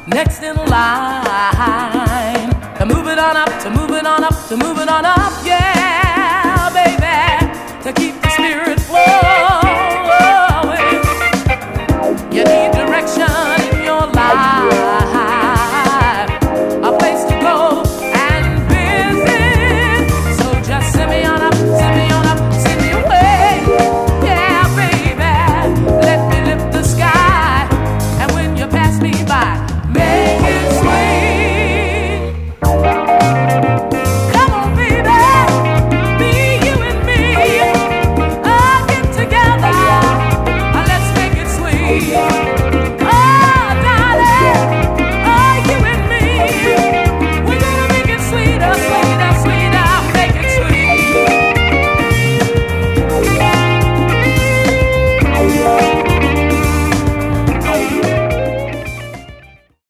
next in line to move it on up, to move it on up, to move it on up, yeah, baby, to keep the spirit flowing.